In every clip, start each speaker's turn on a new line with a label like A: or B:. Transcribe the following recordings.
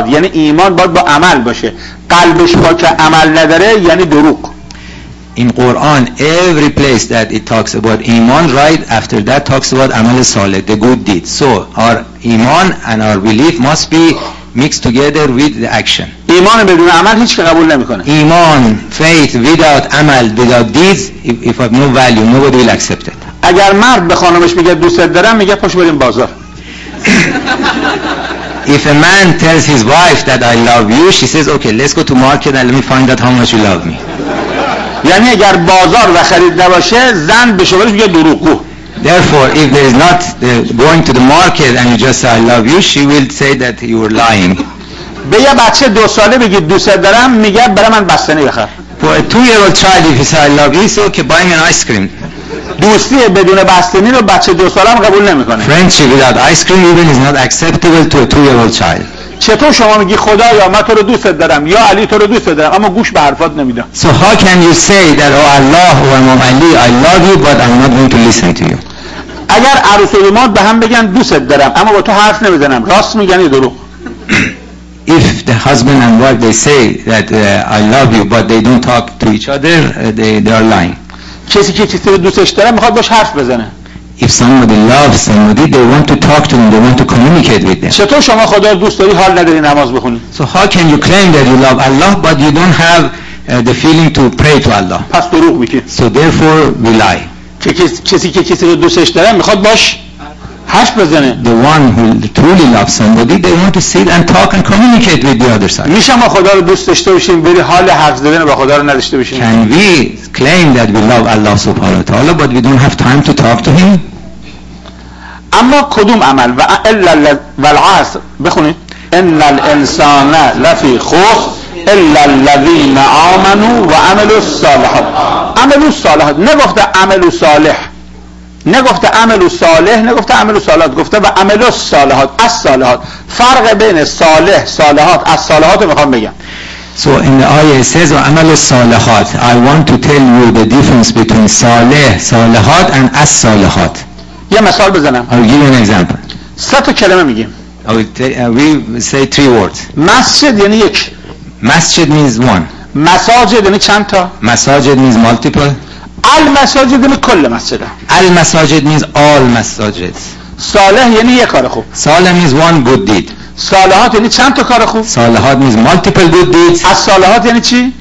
A: یعنی ایمان باید با عمل باشه، قلبش با که عمل نداره یعنی دروغ.
B: In Quran, every place that it talks about iman, right after that talks about amal saleh, the good deeds. So our iman and our belief must be mixed together with the action.
A: ایمان بدون عمل هیچ که قبول نمیکنه.
B: Iman, faith without amal, without deeds, if have no value, nobody will accept it.
A: اگر مرد به خانمش میگه دوستت دارم، میگه پاشو بریم بازار.
B: If a man tells his wife that I love you, she says, okay, let's go to market and let me find out how much you love me.
A: یعنی اگر بازار و خرید نباشه، زن به شوهرش میگه دروغگو.
B: Therefore, if there is not going to the market and you just say I love you, she will say that you are lying.
A: به یه بچه 2 ساله بگید دوستت دارم، میگه برای من بستنی بخر.
B: For a 2-year-old child, if you say I love you, say okay, buy me an ice cream.
A: دوستی بدون بستنی رو بچه 2 ساله هم قبول نمیکنه.
B: Friendship without ice cream even is not acceptable to a 2-year-old child.
A: چطور شما میگی خدایا من تو رو دوست دارم یا علی تو رو دوست دارم اما گوش به حرفات نمیدم؟
B: So how can you say that oh Allah or Imam Ali I love you but I'm not going to listen to you?
A: اگر عروس و داماد به هم بگن دوست دارم اما با تو حرف نمیزنم، راست میگن یا دروغ؟
B: If the husband and wife they say that I love you but they don't talk to each other, they are lying.
A: کسی که کسی رو دوستش داره میخواد باش حرف بزنه.
B: If somebody loves somebody, they want to talk to them, they want to communicate with them.
A: چطور شما خدا رو دوست داری حال نداری نماز بخونی؟
B: So how can you claim that you love Allah but you don't have the feeling to pray to Allah?
A: پس دروغ میگی.
B: So therefore we lie.
A: کسی که کسی رو دوستش داره میخواد باش حرف بزنه.
B: The one who truly loves somebody, they want to sit and talk and communicate with the other side.
A: میشه ما خدا رو دوست داشته باشیم ولی حال حرف زدن با خدا رو نداشته باشیم؟
B: Can we claim that we love Allah subhanahu wa ta'ala but we don't have time to talk to him?
A: اما کدوم عمل و الا والعصر بخونید ان الانسان لفی خسر الا الذين آمنوا وعملوا الصالحات. عملوا الصالحات نگفته عملوا صالح، نگفته عملوا صالح، نگفته عملوا صالحات، گفته و عملوا الصالحات. الصالحات فرق بین صالح صالحات از صالحات میخوام بگم.
B: So in the ayah it says وعملوا الصالحات. I want to tell you the difference between صالح صالحات and as-صالحات.
A: یه مثال بزنم.
B: I will give you an example.
A: 3 تا کلمه میگیم.
B: We say 3 words.
A: مسجد یعنی یک.
B: Masjid means one.
A: مساجد یعنی چند تا؟
B: Masajid means multiple.
A: المساجد یعنی کل مسجد.
B: Al-masajid means all masajids.
A: صالح یعنی یک کار خوب.
B: Salih means one good deed.
A: صالحات یعنی چند تا کار خوب؟
B: Salihat means multiple good deeds.
A: از صالحات یعنی چی؟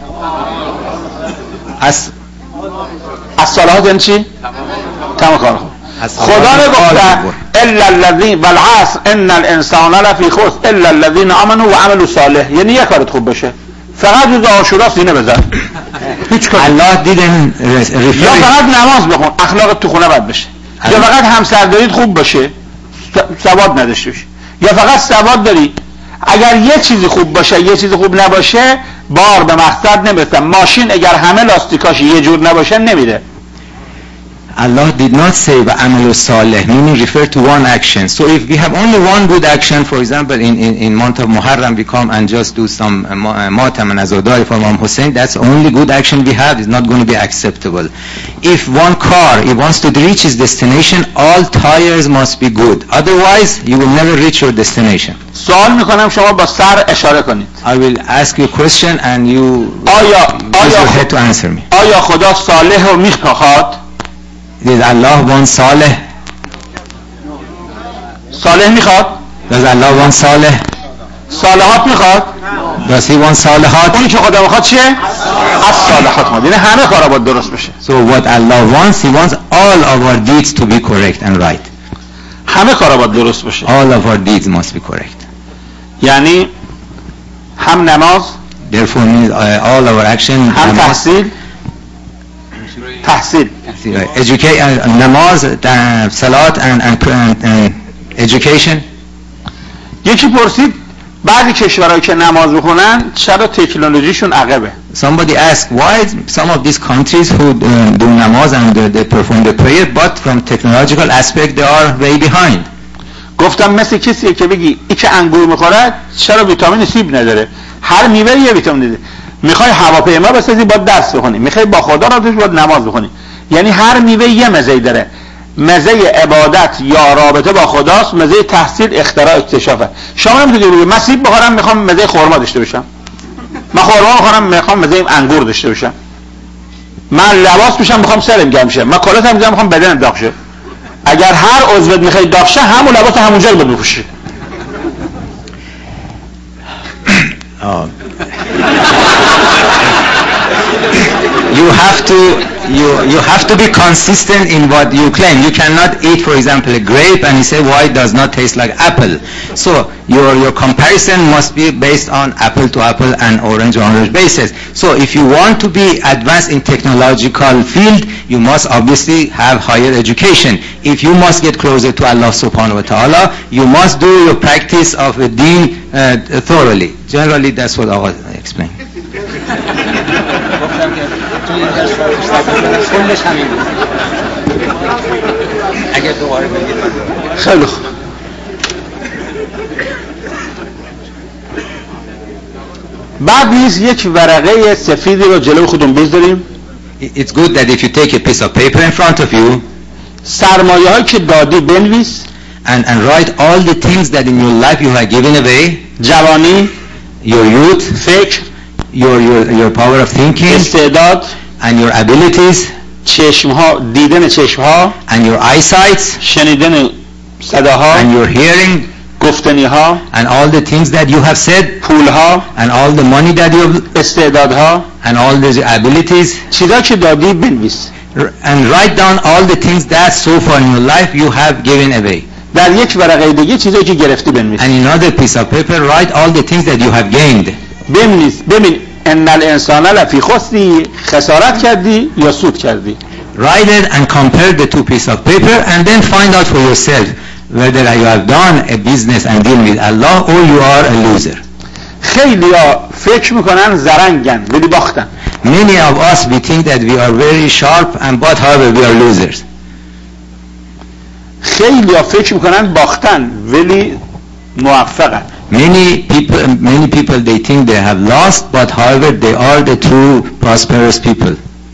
A: از صالحات یعنی چی؟ تمام کار خوب. خدا نگفته الا الذين والعصر ان الانسان لفی خسر الا الذين آمنوا وعملوا صالح، یعنی یک کارت خوب بشه. فقط روز عاشورا سینه بزن. هیچ کاری.
B: Allah didn't refer.
A: یا فقط نماز بخون، اخلاقت تو خونه بد بشه. یا فقط همسرداریت خوب باشه، سواد نداشته باشی. یا فقط سواد داری، اگر یه چیزی خوب باشه یه چیزی خوب نباشه بار به مقصد نمیرسه. ماشین اگر همه لاستیکاش یه جور نباشه نمیره.
B: Allah did not say وَعَمَلُوا صَالِحٍ, meaning refer to one action. So if we have only one good action, for example in month of Muharram we come and just do some matam and azadari for Imam Hussein, that's only good action we have, is not going to be acceptable. If one car, it wants to reach its destination, all tires must be good, otherwise you will never reach your destination.
A: سوال میکنم شما با سر اشاره کنید.
B: I will ask you a question and you use your head to answer me.
A: آیا خدا صالح رو میخواد؟
B: Does Allah want Saleh?
A: صالح میخواد؟
B: Does Allah want Saleh?
A: صالحات میخواد؟
B: Does he want Salihat?
A: اونی که خدا میخواد چیه؟ از صالحات میخواد، یعنی همه کارا باید درست بشه.
B: So what Allah wants, he wants all of our deeds to be correct and right.
A: همه کارا باید درست بشه.
B: All of our deeds must be correct.
A: یعنی هم نماز،
B: Therefore means all our action,
A: هم تحصیل
B: education, namaz, salat and education.
A: یکی پرسید بعضی کشورهایی که نماز بخونن چرا تکنولوژیشون عقبه؟
B: Somebody asked why some of these countries who do namaz and they perform the prayer but from technological aspect they are way behind.
A: گفتم مثل کسیه که بگی این که انگور میخوره چرا ویتامین سیب نداره؟ هر میوه یه ویتامین داره. میخوای هواپیما بسازی باید درس بخونی، میخوای با خدا را توش باید نماز بخونی. یعنی هر میوه یه مزه داره. مزه عبادت یا رابطه با خداست، مزه تحصیل اختراع اکتشافه. شما نمیتونید بگید من سیب بخورم میخوام مزه خرما داشته باشم، من خرما بخورم میخوام مزه انگور داشته باشم، من لباس میشم میخوام سرم گرم شه، من کلاتم میذارم میخوام بدنم داغ شه. اگر هر عضوت میخوای داغ شه همون لباس همونجا رو بپوشی.
B: You have to be consistent in what you claim. You cannot eat, for example, a grape and you say why it does not taste like apple. So your comparison must be based on apple to apple and orange to orange basis. So if you want to be advanced in technological field, you must obviously have higher education. If you must get closer to Allah subhanahu wa ta'ala, you must do your practice of the deen thoroughly. Generally that's what I was explaining.
A: خیلی خوب. بعد نیز یک ورقه سفیدی رو جلوی خودمون بذاریم.
B: It's good that if you take a piece of paper in front of you
A: سرمایه هایی که دادی بنویس
B: and write all the things that in your life you have given away.
A: جوانی،
B: your youth,
A: فکر،
B: your power of thinking,
A: استعداد
B: and your abilities,
A: چشمها، دیدن چشمها
B: and your eyesight,
A: شنیدن صداها
B: and your hearing,
A: گفتنیها
B: and all the things that you have said,
A: پولها
B: and all the money that you have,
A: استعدادها
B: and all the abilities,
A: چیزا که دادی بنویس
B: and write down all the things that so far in your life you have given away.
A: در یک ورقه دیگه چیزایی که گرفتی بنویس.
B: And in another piece of paper write all the things that you have gained.
A: بنویس ببین ان الانسان لفی خسری، خسارت کردی یا سود کردی.
B: Write it and compare the two pieces of paper and then find out for yourself whether you have done a business and deal with Allah or you are a loser.
A: خیلی‌ها فکر میکنن زرنگن ولی باختن.
B: Many of us we think that we are very sharp and but however we are losers.
A: خیلی‌ها فکر میکنن باختن ولی موفقن.
B: Many people they think they have lost but however they are the true prosperous people.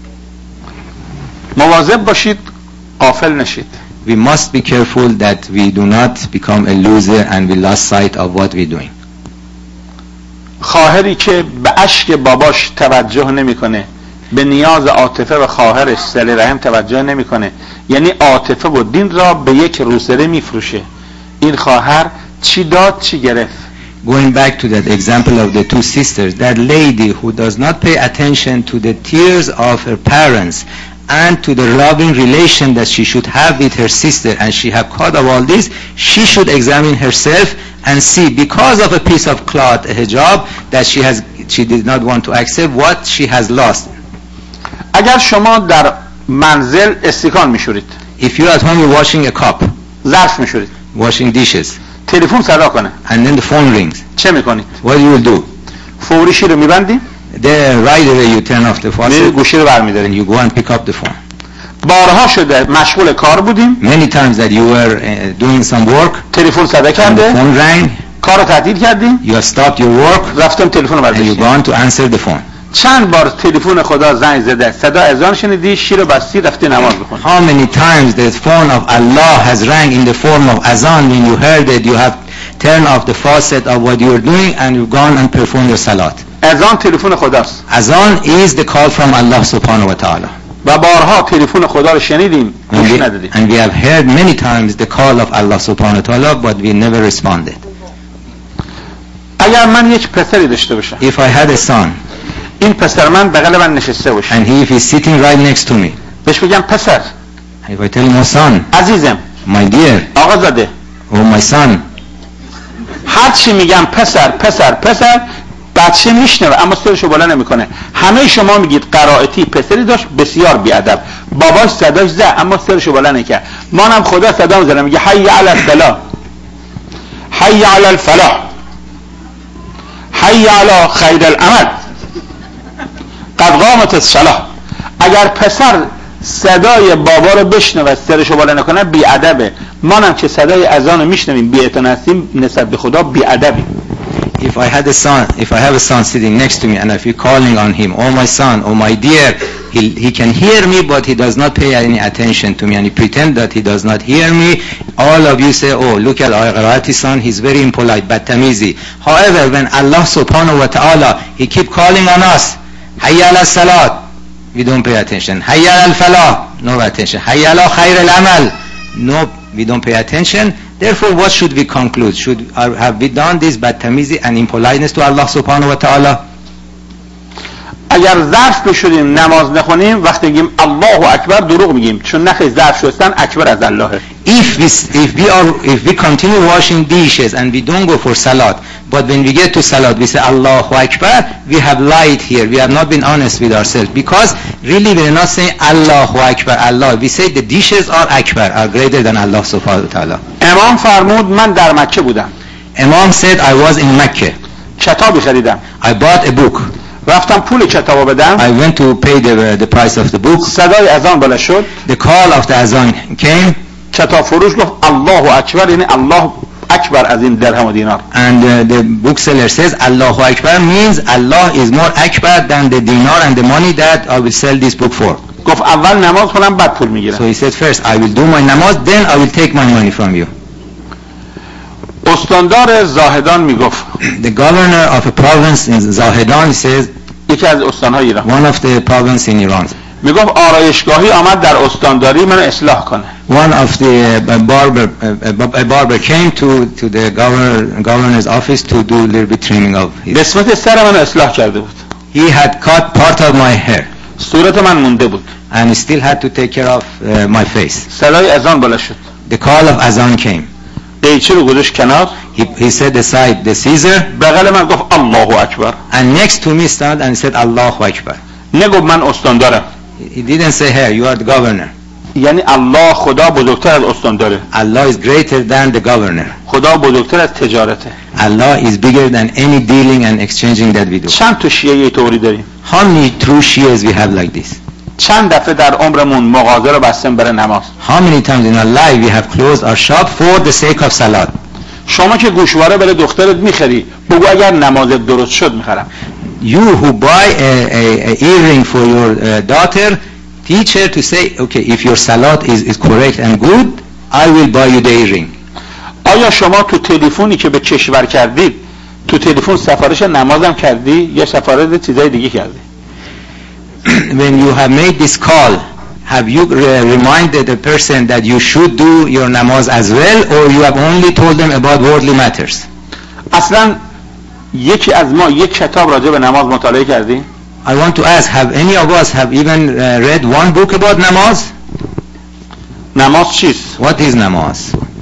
A: مواظب باشید غافل نشید.
B: We must be careful that we do not become a loser and we lost sight of what we're doing.
A: خواهری که به اشک باباش توجه نمیکنه، به نیاز عاطفه و خواهرش صله رحم توجه نمیکنه، یعنی عاطفه و دین را به یک روسره میفروشه. این خواهر چی داد چی گرفت.
B: Going back to that example of the two sisters, that lady who does not pay attention to the tears of her parents and to the loving relation that she should have with her sister, and she have caught of all this, she should examine herself and see, because of a piece of cloth, a hijab, that she did not want to accept, what she has lost.
A: اگر شما در منزل استکان میشورید،
B: If you at home you're washing a cup,
A: ظرف میشورید،
B: washing dishes,
A: تلفن صدا کنه،
B: and then the phone rings,
A: چه میکنید؟
B: what you will do?
A: فوری شیر رو میبندید،
B: Right away you turn off the faucet,
A: گوشی رو
B: and
A: برمیدارید.
B: you go and pick up the phone.
A: بارها شده مشغول کار بودیم،
B: Many times that you were doing some work,
A: تلفن صدا
B: and the
A: کرده،
B: phone rang,
A: کار رو تعطیل کردیم،
B: you have stopped your work,
A: رفتم تلفن رو
B: and you
A: برداشتیم.
B: gone to answer the phone.
A: چند بار تلفن خدا زنگ زده، صدا اذان شنیدی، شیر رو بستی، رفتی نماز بخونی.
B: How many times the phone of Allah has rang in the form of azan, when you heard it, you have turned off the faucet of what you were doing and you've gone and performed your salat.
A: اذان تلفن خداست.
B: Azan is the call from Allah subhanahu wa ta'ala.
A: و بارها تلفن خدا رو شنیدیم، گوش ندادیم.
B: And we have heard many times the call of Allah subhanahu wa ta'ala, but we never responded.
A: اگر من یک پسری داشته باشم،
B: If I had a son,
A: این پسر من بغل من نشسته باشه،
B: and if he's sitting right next to me,
A: بهش بگم پسر،
B: if I tell him, oh son,
A: عزیزم،
B: my dear,
A: آقا زاده،
B: oh my son,
A: هر چی میگم پسر پسر پسر، بچه میشنوه اما سرشو بالا نمیکنه. همه شما میگید قرائتی پسری داشت بسیار بیادب، باباش صداش زد اما سرشو بالا نکرد. مانم خدا صدا میزنه میگه حی علی الفلاح، حی علی الفلاح، حی علی خیر العمل، قد قامت الصلاة. اگر پسر صدای بابا رو بشنوه سرشو بالا نکنه بیادبه. مانم که صدای اذان رو میشنویم بی‌اعتنا هستیم، نسبت به خدا بیادبیم.
B: if I have a son sitting next to me and if you're calling on him, oh my son, oh my dear, he can hear me but he does not pay any attention to me and he pretend that he does not hear me. All of you say, oh, look at our Qiraati son, he's very impolite, badtamizi. However, when Allah subhanahu wa ta'ala, he keep calling on us, hayya ala salat, we don't pay attention. Hayya al falah, no attention. Hayya ala khair al amal, no, we don't pay attention. Therefore, what should we conclude? Have we done this badtamizi and impoliteness to Allah subhanahu wa ta'ala?
A: اگر ظرف بشوریم نماز نخونیم وقتی میگیم الله اکبر دروغ میگیم، چون نخی ظرف شستن اکبر از اللهه.
B: If we continue washing dishes and we don't go for salat, but when we get to salat we say Allahu Akbar, we have lied here, we have not been honest with ourselves, because really we are not saying Allahu Akbar, Allah, we say the dishes are Akbar, are greater than Allah subhanahu wa ta'ala.
A: امام فرمود من در مکه بودم.
B: Imam said I was in Mecca.
A: کتابی خریدم.
B: I bought a book.
A: رفتم پول کتابو بدم.
B: I went to pay the price of the book.
A: صدای اذان بالا شد.
B: The call of the azan came.
A: کتاب فروش گفت الله اکبر، یعنی الله اکبر از این درهم و دینار.
B: And the bookseller says Allahu Akbar means Allah is more akbar than the dinar and the money that I will sell this book for.
A: گفت اول نماز کنم بعد پول میگیرم.
B: So he said first I will do my namaz, then I will take my money from you.
A: استاندار زاهدان میگفت
B: The governor of a province in Zahedan says,
A: یکی از استانهای ایران،
B: one of the province in Iran,
A: میگفت آرایشگاهی آمد در استانداری منو اصلاح کنه.
B: one of the barber came to the governor's office to do a little bit trimming of his.
A: نسبت سر منو اصلاح کرده بود.
B: He had cut part of my hair
A: صورت من مونده بود.
B: and he still had to take care of my face.
A: صدای اذان بالا شد.
B: The call of azan came.
A: قیچی رو گذاشت کنار.
B: He set aside the Caesar.
A: بغل من گفت الله اکبر.
B: And next to me stood and said Allahu Akbar.
A: نگفت من استاندارم.
B: He didn't say here you are the governor.
A: یعنی الله خدا بزرگتر از استانداره.
B: Allah is greater than the governor.
A: خدا بزرگتر از تجارته.
B: Allah is bigger than any dealing and exchanging that we do.
A: چند تا شیعه طوری داریم؟
B: How many true Shias we have like this?
A: چند دفعه در عمرمون مغازه رو بستیم برای نماز؟
B: How many times in our life we have closed our shop for the sake of salat?
A: شما که گوشواره برای دخترت میخری، بگو اگر نمازت درست شد میخرم.
B: You who buy a earring for your daughter, teach her to say, okay, if your salat is correct and good, I will buy you the earring.
A: آیا شما تو تلفنی که به کشور کردید، تو تلفن سفارش نمازم کردی یا سفارش چیزای دیگه کردی؟
B: When you have made this call, have you reminded the person that you should do your namaz as well, or you have only told them about worldly matters?
A: اصلا یکی از ما یک کتاب راجع به نماز مطالعه کردیم؟
B: I want to ask, have any of us have even read one book about namaz?
A: نماز چیست؟
B: What is namaz?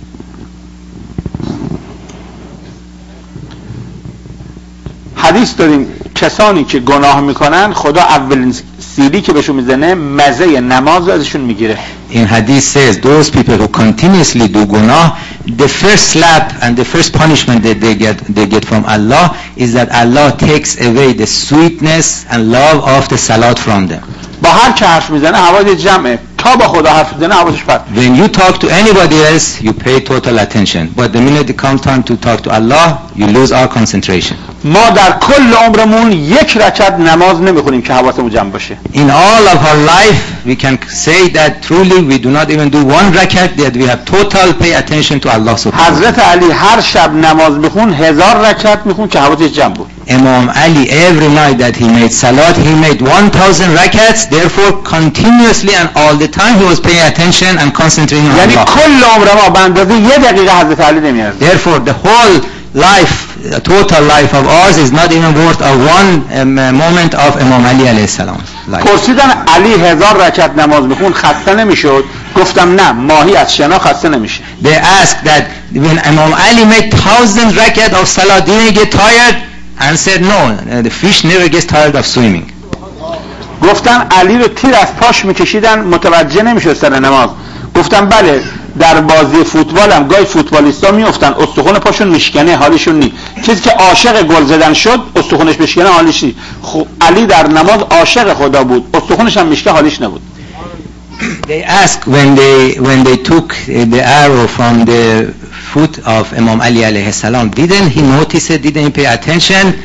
A: حدیث داریم کسانی که گناه میکنن خدا اولین سیلی که بهشون میزنه مزه نماز رو ازشون میگیره.
B: In hadith says those people who continuously do gunah, the first slap and the first punishment that they get from Allah is that Allah takes away the sweetness and love of the salat from them.
A: با هر که حرف میزنه حواس جمعه، تا با خدا حرف میزنه حواسش پرت.
B: When you talk to anybody else, you pay total attention, but the minute it comes time to talk to Allah, you lose our concentration.
A: ما در کل عمرمون یک رکعت نماز نمیخونیم که حواسمون جمع باشه.
B: In all of our life, we can say that truly we do not even do one rakat, that we have total pay attention to Allah subhanahu wa ta'ala.
A: حضرت علی هر شب نماز میخون 1000 رکعت میخون که حواسش جمع بود.
B: Imam Ali, every night that he made salat, he made 1000 rakats, therefore continuously and all the time he was paying attention and concentrating on
A: یعنی
B: Allah.
A: کل عمر ما به اندازه یه دقیقه حضرت علی نمیارزه.
B: Therefore the whole life, total life of ours is not even worth of one moment of Imam Ali alayhi salam life.
A: پرسیدن علی 1000 رکعت نماز میخون خسته نمیشد؟ گفتم نه، ماهی از شنا خسته نمیشه.
B: They asked that when Imam Ali made 1000 rakat of salat, did he get tired? And said no, the fish never gets tired of swimming.
A: گفتن علی رو تیر از پاش میکشیدن متوجه نمیشد سر نماز. گفتم بله، در بازی فوتبال هم گاهی فوتبالیستا میافتن استخوان پاشون میشکنه حالشون نی. کسی که عاشق گل زدن شد استخوانش بشکنه حالش نی. خب علی در نماز عاشق خدا بود، استخوانش هم میشکنه حالش نبود.
B: They asked when they took the arrow from the foot of Imam Ali alayhi salam, didn't he notice it, didn't he pay attention?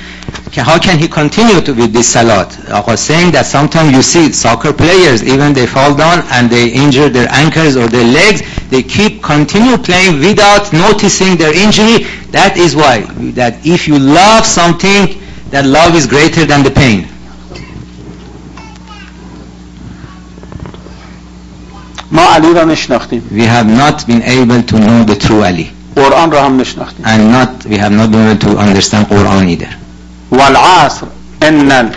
B: how can he continue to with this salat? I was saying that sometimes you see soccer players, even they fall down and they injure their ankles or their legs, they continue playing without noticing their injury. That is why, that if you love something, that love is greater than the pain.
A: ما علی را نشناختیم.
B: We have not been able to know the true Ali.
A: قرآن را هم نشناختیم.
B: And we have not been able to understand Quran either.
A: والعصر ان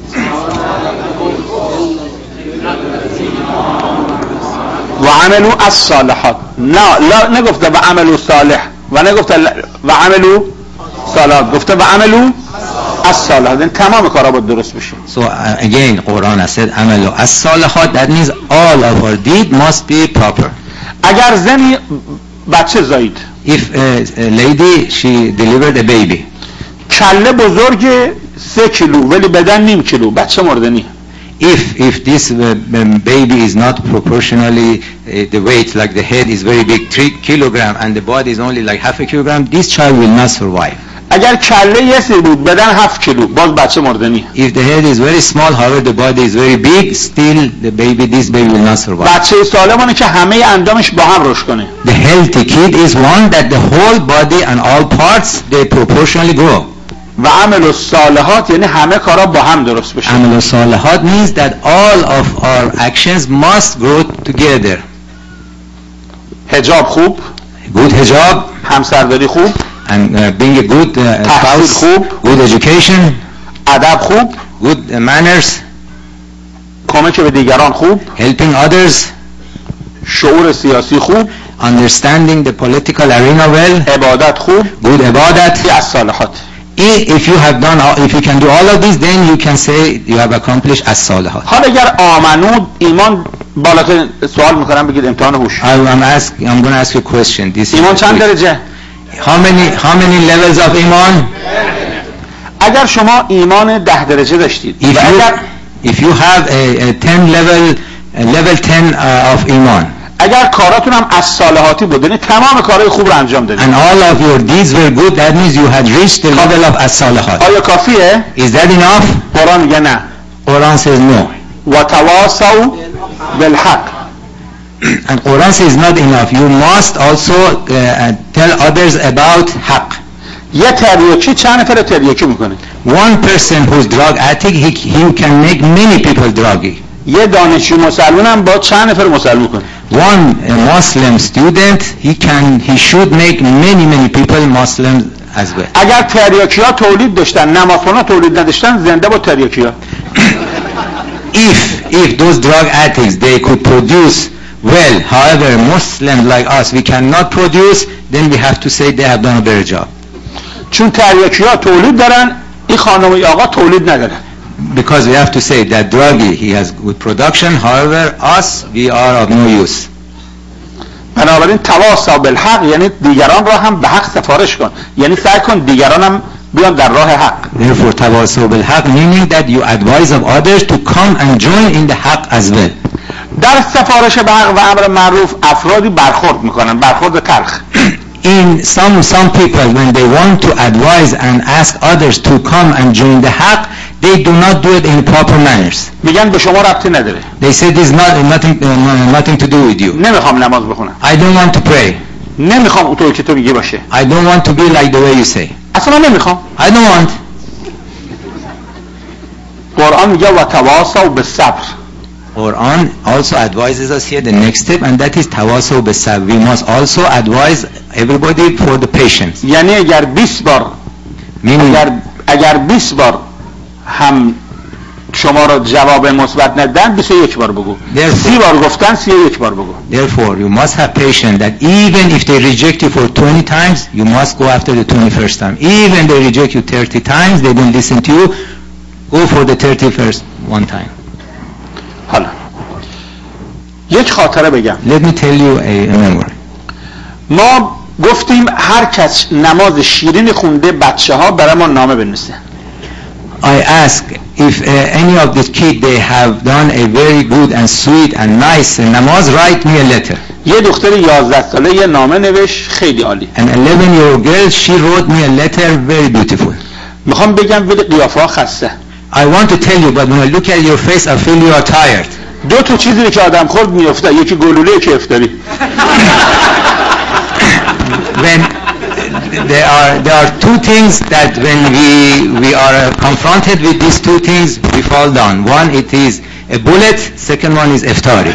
A: وعملوا الصالحات. لا نگفته و عملوا صالح و نگفته و عملوا صالحات، گفته و عملوا الصالحات. این تمام کارا باید درست بشه.
B: So again Quran has said عملوا الصالحات. That means all of our deed must be proper.
A: اگر زنی بچه زایید،
B: If a lady she delivered a baby,
A: کله بزرگ 3 کیلو ولی بدن نیم کیلو، بچه مردنی.
B: if this baby is not proportionally the weight, like the head is very big, 3 kilogram, and the body is only like half a kilogram, this child will not survive.
A: اگر کله یه سری بود بدن 7 کیلو، باز بچه مردنی.
B: If the head is very small, however the body is very big, still this baby will not survive.
A: بچه سالمونه که همه اندامش با هم رشد کنه.
B: The healthy kid is one that the whole body and all parts they proportionally grow.
A: و عمل الصالحات یعنی همه کارا با هم درست بشه.
B: عمل الصالحات means that all of our actions must grow together.
A: حجاب خوب،
B: Good hijab,
A: همسرداری خوب،
B: and being a good spouse,
A: خوب،
B: good education,
A: ادب خوب،
B: good manners,
A: کمک به دیگران خوب،
B: helping others,
A: شعور سیاسی خوب،
B: understanding the political arena well,
A: عبادت خوب،
B: good ibadat.
A: از صالحات.
B: If you can do all of this, then you can say you have accomplished as-salihat.
A: حالا اگر آمنو ایمان بالاتر، سوال میکنم بگید امتحان هوش.
B: I'm going to ask you a question.
A: ایمان چند درجه؟
B: How many levels of iman?
A: اگر شما ایمان 10 درجه داشتید،
B: If you have a 10 level 10 of iman,
A: اگر کاراتون هم از صالحاتی بود، یعنی تمام کارهای خوب رو انجام دادید،
B: and all of your deeds were good, that means you had reached the level of as-salihat.
A: آیا کافیه؟
B: Is that enough?
A: قرآن میگه نه.
B: Quran says no.
A: و تواصوا بالحق.
B: And Quran says not enough. You must also tell others about haqq.
A: یه تریاکی چند نفر تریاکی میکنه؟
B: One person who's drug addict, he can make many people druggy.
A: یه دانشجو مسلمان هم با چند نفر مسلمان کنه؟
B: One Muslim student, he should make many people Muslims as well.
A: اگر تریاکی ها تولید داشتن، نمازخونا تولید نداشتن، زنده با تریاکی ها.
B: If those drug addicts they could produce well, however Muslims like us we cannot produce, then we have to say they have done a better job.
A: چون تریاکی ها تولید دارن، این خانم و آقا تولید ندارن.
B: Because we have to say that druggy he has good production, however us we are of no use.
A: بنابراین تواصوا بالحق یعنی دیگران را هم به حق سفارش کن، یعنی سعی کن دیگران هم بیان در راه حق.
B: Therefore تواصوا بالحق meaning that you advise of others to come and join in the haqq as well.
A: در سفارش به حق و امر معروف افرادی برخورد میکنن، برخورد تلخ.
B: In some people when they want to advise and ask others to come and join the haqq, they do not do it in proper manners.
A: میگن به شما ربطی نداره.
B: They say this is nothing to do with you.
A: نمیخوام نماز بخونم.
B: I don't want to pray.
A: نمیخوام اونطور که تو میگی باشه.
B: I don't want to be like the way you say.
A: اصلا نمیخوام.
B: I don't want.
A: قرآن میگه و تواصوا بالصبر.
B: Quran also advises us here the next step, and that is tawasaw bis-sabr. We must also advise everybody for the patience.
A: یعنی اگر 20 بار اگر 20 بار هم شما را جواب مثبت ندن 21 بار بگو. 30 بار گفتن 31 بار بگو.
B: Therefore you must have patience that even if they reject you for 20 times, you must go after the 21st time. Even they reject you 30 times, they don't listen to you, go for the 31st one time.
A: حالا یک خاطره بگم.
B: Let me tell you a memory.
A: ما گفتیم هر کس نماز شیرین خونده بچه ها برای ما نامه بنویسه.
B: I ask if any of the kids they have done a very good and sweet and nice namaz, write me a letter.
A: یه دختر 11 ساله یه نامه نوشت خیلی عالی.
B: An 11-year-old girl, she wrote me a letter very beautiful.
A: میخوام بگم ولی قیافه ها خسته.
B: I want to tell you, but when I look at your face, I feel you are tired.
A: دو تا چیزی که آدم خورد میفته، یکی گلوله یکی افتاری.
B: When there are two things that when we are confronted with these two things, we fall down. One, it is a bullet. Second one is iftari.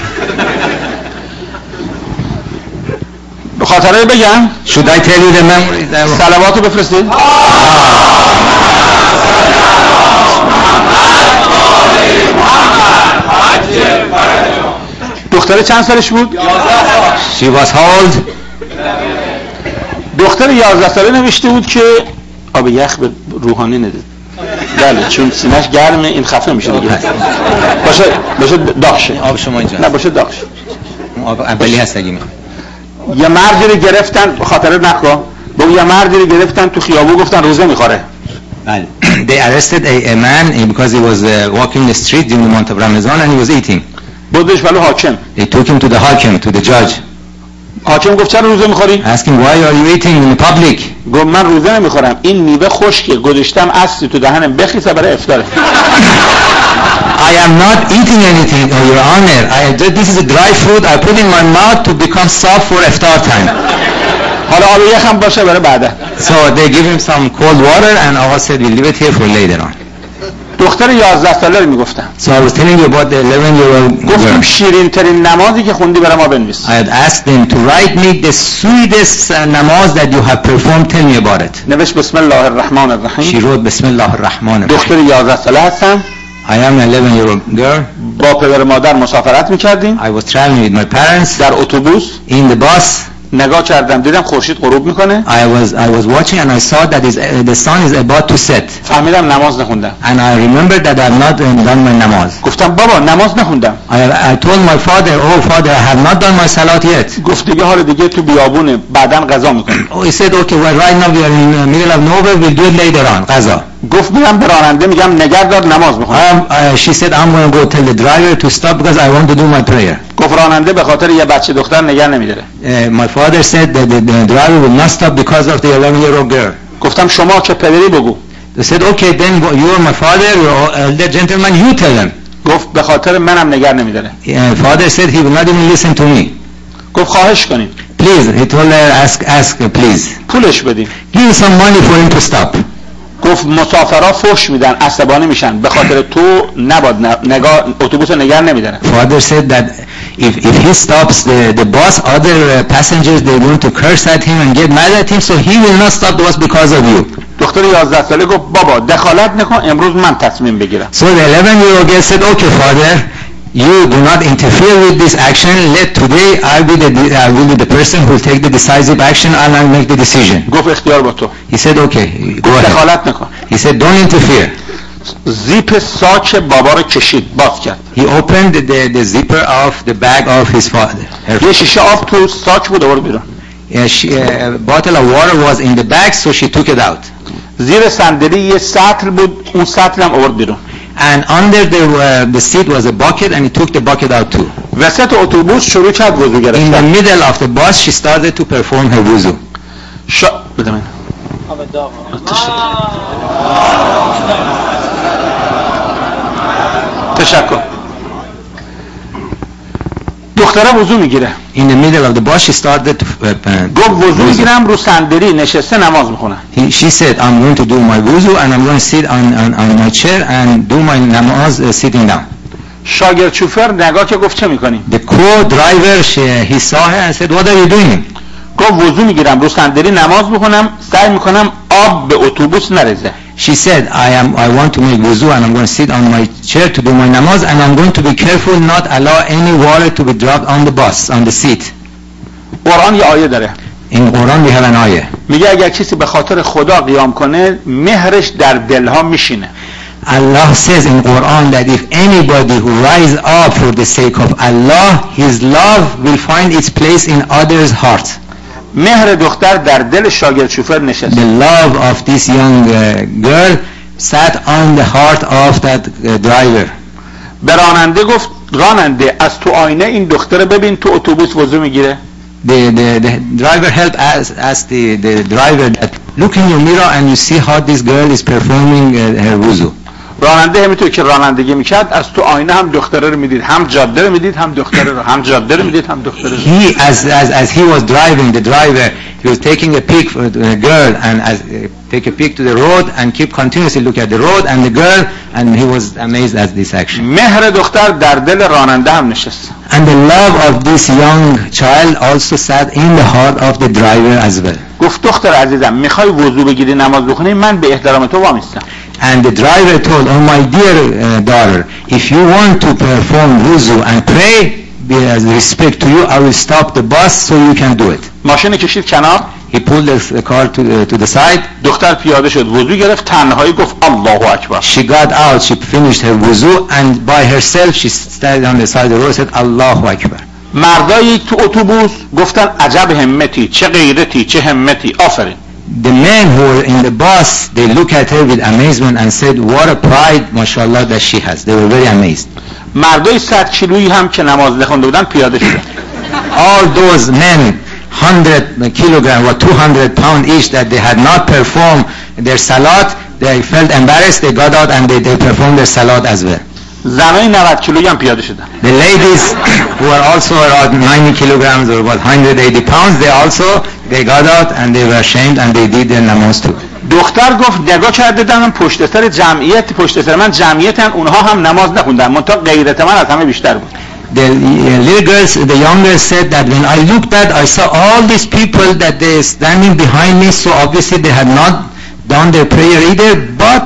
A: خاطره بگم؟
B: Should I tell you the memories?
A: صلواتو بفرستید. دختره چند سالش بود؟
B: She was how old?
A: دختر 11 ساله نوشته بود که آب یخ به روحانی ندید. بله چون سینه‌اش گرمه این خفه میشه دیگه. باشه داغ شه.
B: آب شما اینجا.
A: نه باشه داغ شه.
B: آب اولی هست اگه میخوای.
A: یه مردی رو گرفتن، خاطره نکن. با یه مردی رو گرفتن تو خیابون گفتن روزه میخوره.
B: بله. They arrested a man because he was walking the street during the month of Ramadan and he was eating.
A: بردش بالو حاکم.
B: They took him to the hakim, to the judge.
A: حاکم گفت چرا روزه میخوری؟
B: Ask him why are you eating in public?
A: گفت من روزه نمیخورم. این میوه خشکه گذاشتم اصلی تو دهنم بخیسه برای افطاره.
B: I am not eating anything, Your Honor. This is a dry food I put in my mouth to become soft for iftar time.
A: حالا آب یخ هم باشه برای بعدا.
B: So they give him some cold water and Allah said we'll leave it here for later on.
A: دختر 11 ساله رو میگفتم.
B: So I was telling you about the 11-year-old
A: گفتم
B: girl.
A: شیرین ترین نمازی که خوندی برای ما بنویس.
B: I had asked them to write me the sweetest namaz that you have performed. Tell me about it.
A: نوشت بسم الله الرحمن
B: She
A: الرحیم.
B: wrote بسم الله الرحمن
A: دختر
B: الرحیم.
A: 11 ساله هستم.
B: I am an 11-year-old girl.
A: با پدر مادر مسافرت میکردیم.
B: I was traveling with my parents
A: در اتوبوس
B: in the bus.
A: نگاه کردم دیدم خورشید غروب میکنه.
B: I was watching and I saw that the sun is about to set.
A: فهمیدم نماز نخوندم.
B: And I remembered that I have not done my namaz.
A: گفتم بابا نماز نخوندم.
B: I told my father, oh father, I have not done my salat yet.
A: گفت دیگه حال دیگه تو بیابونه بعداً قضا میکنیم.
B: Oh, he said, okay, well right now we are in the middle of nowhere, we'll do it later on, qaza.
A: گفت میرم به راننده میگم نگهدار نماز میخونم.
B: She said, I'm going to go tell the driver to stop because I want to do my prayer.
A: گفت راننده به خاطر یه بچه دختر نگه نمیداره.
B: My father said that the driver will not stop because of the 11-year-old girl.
A: گفتم شما که پدری بگو.
B: They said, okay, then you are my father, you're elder gentleman, you tell him.
A: گفت به خاطر منم نگه نمیداره.
B: Father said he will not even listen to me.
A: گفت خواهش کنیم.
B: Please, he told her, ask please.
A: پولش بدیم.
B: Give some money for him to stop.
A: گفت مسافرها فحش میدن عصبانی میشن به خاطر تو نباید نگاه اتوبوس نگه نمیدارن.
B: Father said that if he stops the bus, other passengers they want to curse at him and get mad at him, so he will not stop the bus because of you.
A: دختر 11 ساله گفت بابا دخالت نکن امروز من تصمیم بگیرم.
B: So the 11-year-old girl said, okay father, you do not interfere with this action. Let today I will be the person who will take the decisive action and I'll make the decision.
A: گفت اختیار با تو.
B: He said, okay, go ahead.
A: دخالت نکن.
B: He said, don't interfere.
A: زیپ ساک بابا رو کشید باز کرد.
B: He opened the zipper of the bag of his father.
A: یه شیشه آب تو ساک بود آورد بیرون.
B: A bottle of water was in the bag, so she took it out.
A: زیر صندلی یه سطل بود اون سطل هم آورد بیرون.
B: And under the seat was a bucket and he took the bucket out too.
A: وسط اتوبوس شروع کرد وضو
B: In
A: گرفتن.
B: the middle of the bus she started to perform her wuzu.
A: بده من. تشکر. دختره وضو میگیره.
B: In the middle of the bus she started to
A: گفت وضو میگیرم رو صندلی نشسته نماز میخونم.
B: She said, I'm going to do my wuzu and I'm going to sit on my chair and do my namaz sitting down.
A: شاگرد شوفر نگاه که گفت چه میکنی؟
B: The co-driver, he saw her and said, what are you doing?
A: گفت وضو میگیرم رو صندلی نماز میخونم سعی میکنم آب به اتوبوس نریزه.
B: She said, I want to make wuzu and I'm going to sit on my chair to do my namaz and I'm going to be careful not allow any water to be dropped on the bus, on the seat.
A: قرآن یه آیه داره.
B: In Quran we have an ayah.
A: میگه اگر کسی به خاطر خدا قیام کنه مهرش در دلها میشینه.
B: Allah says in Quran that if anybody who rise up for the sake of Allah, his love will find its place in others' heart.
A: مهر دختر در دل شاگرد شوفر نشسته.
B: The love of this young girl sat on the heart of that driver.
A: به راننده گفت راننده از تو آینه این دختر ببین تو اتوبوس وضو میگیره.
B: The driver helped ask the driver that Look in your mirror and you see how this girl is performing her wuzu.
A: راننده همینطور که رانندگی میکرد از تو آینه هم دختره رو میدید، هم جاده رو میدید، هم دختره رو، هم جاده رو میدید، هم دختره رو.
B: He as he was driving, the driver, he was taking a peek for the girl and as take a peek to the road and keep continuously look at the road and the girl, and he was amazed at this action.
A: مهر دختر در دل راننده هم نشست.
B: And the love of this young child also sat in the heart of the driver as well.
A: گفت دختر عزیزم میخوای وضو بگیری نماز بخونی، من به احترام تو وامیستم.
B: And the driver told, oh my dear daughter, if you want to perform wuzu and pray, as respect to you, I will stop the bus so you can do it.
A: ماشین کشید کنار.
B: He pulled the car to the side.
A: دختر پیاده شد، وضو گرفت، تنهایی گفت الله اکبر.
B: She got out, she finished her wuzu and by herself she stood on the side of the road and said Allahu Akbar.
A: مردایی تو اتوبوس گفتن عجب همتی، چه غیرتی، چه همتی، آفرین.
B: The men who were in the bus, they looked at her with amazement and said, what a pride, mashallah, that she has. They were very amazed.
A: مردای 100 کیلویی هم که نماز نخونده بودن پیاده شدن.
B: All those men, 100 kilogram or 200 pound each, that they had not performed their salat, they felt embarrassed, they got out and they performed their salat as well.
A: زنای 90 کیلویی هم پیاده شدن.
B: The ladies who are also around 90 kilograms or about 180 pounds, they got out and they were ashamed and they did their namaz too.
A: دختر گفت نگاه کرده دارم پشت سر جمعیت، پشت سر من جمعیتن، اونها هم نماز نخوندن، منتها غیرت من از همه بیشتر بود.
B: The little girls, the younger said that when I looked at, I saw all these people that they standing behind me, so obviously they had not done their prayer either, but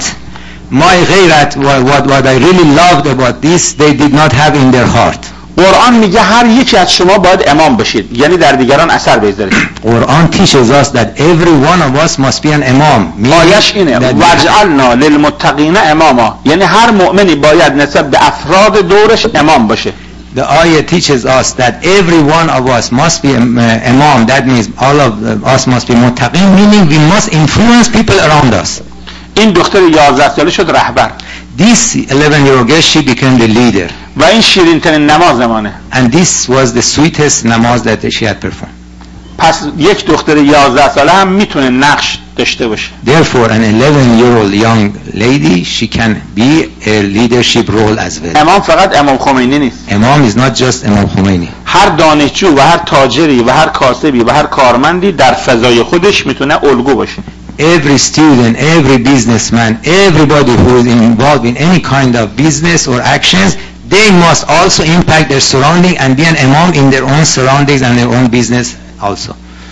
B: my ghairat, what I really loved about this, they did not have in their heart.
A: قرآن میگه هر یکی از شما باید امام بشید، یعنی در دیگران اثر بذارید.
B: Quran teaches us that every one of us must be an imam.
A: آیش اینه وجعلنا للمتقین اماما، یعنی هر مؤمنی باید نسبت به افراد دورش امام باشه.
B: The ayah teaches us that every one of us must be imam. That means all of us must be muttaqin, meaning we must influence people around us.
A: این دختر 11 ساله شد رهبر.
B: This 11-year-old girl, she became the leader.
A: و این شیرین ترین نماز زمانه.
B: And this was the sweetest namaz that she had performed.
A: پس یک دختر 11 ساله هم میتونه نقش داشته باشه.
B: Therefore, an 11-year-old young lady, she can be a leadership role as well.
A: امام فقط امام خمینی نیست.
B: Imam is not just Imam Khomeini.
A: هر دانشجو و هر تاجری و هر کاسبی و هر کارمندی در فضای خودش میتونه الگو باشه.
B: Every student, every businessman, everybody who is involved in any kind of business or actions, they must also impact their surrounding and be an imam in their own surroundings and their own business also.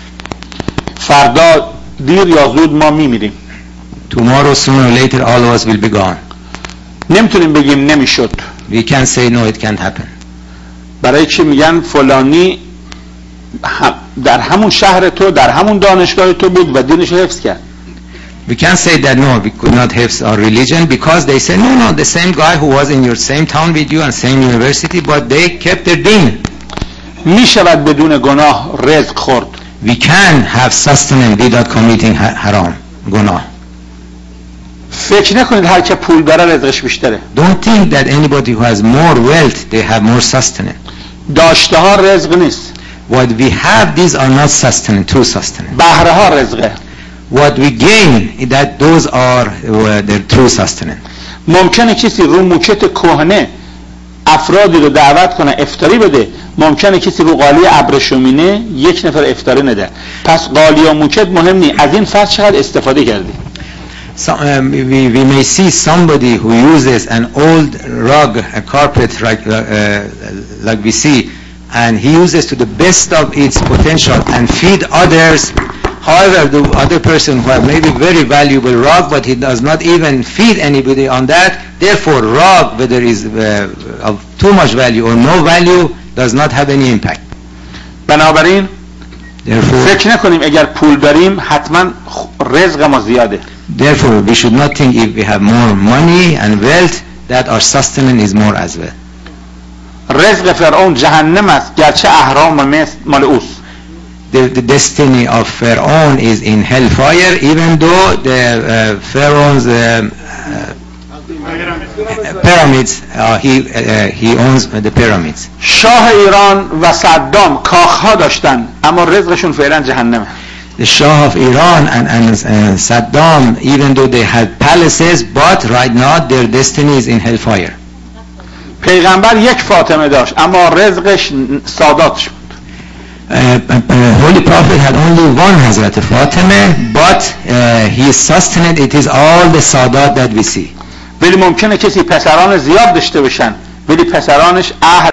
A: فردا دیر یا زود ما میمیریم.
B: Tomorrow, sooner or later, all of us will be gone.
A: نمیتونیم بگیم نمیشد.
B: We can't say no, it can't happen.
A: برای چی میگن فلانی در همون شهر تو، در همون دانشگاه تو بود و دینش رو حفظ کرد.
B: We can't say that no, we could not have our religion because they say no, the same guy who was in your same town with you and same university, but they kept their deen.
A: می شود بدون گناه رزق خورد.
B: We can have sustenance without committing haram, گناه.
A: فکر نکنید هر که پول داره رزقش بیشتره.
B: Don't think that anybody who has more wealth, they have more sustenance.
A: داشته ها رزق نیست.
B: What we have, these are not sustenance, true sustenance.
A: بهره ها رزقه.
B: What we gain, that those are the true sustenance.
A: ممکنه کسی رو موکت کهنه افرادی رو دعوت کنه افطاری بده، ممکنه کسی رو قالی ابریشمینه یک نفر افطاری نده. پس قالی و موکت مهم نیست. از این فرض چقدر استفاده کردی؟
B: So, we may see somebody who uses an old rug, a carpet like we see, and he uses to the best of its potential and feed others. However, the other person who has maybe very valuable rug, but he does not even feed anybody on that. Therefore, rug, whether is of too much value or no value, does not have any impact.
A: بنابراین
B: Therefore,
A: فکر نکنیم اگر پول داریم حتما رزق ما زیاده.
B: Therefore, we should not think if we have more money and wealth that our sustenance is more as well.
A: رزق فرعون جهنم است گرچه اهرام مصر مال اوست.
B: The destiny of Pharaoh is in hellfire, even though the Pharaoh's pyramids, he owns the pyramids.
A: شاه ایران و صدام کاخها داشتن اما رزقشون فعلا جهنمه.
B: the Shah of Iran and Saddam, even though they had palaces, but right now their destiny is in hellfire.
A: پیغمبر یک فاطمه داشت اما رزقش ساداتش بود.
B: Holy Prophet had only one Hazrat Fatima, but his sustenance, it is all the Sadat that we see.
A: ولی ممکنه کسی پسران زیاد داشته باشن ولی پسرانش اهل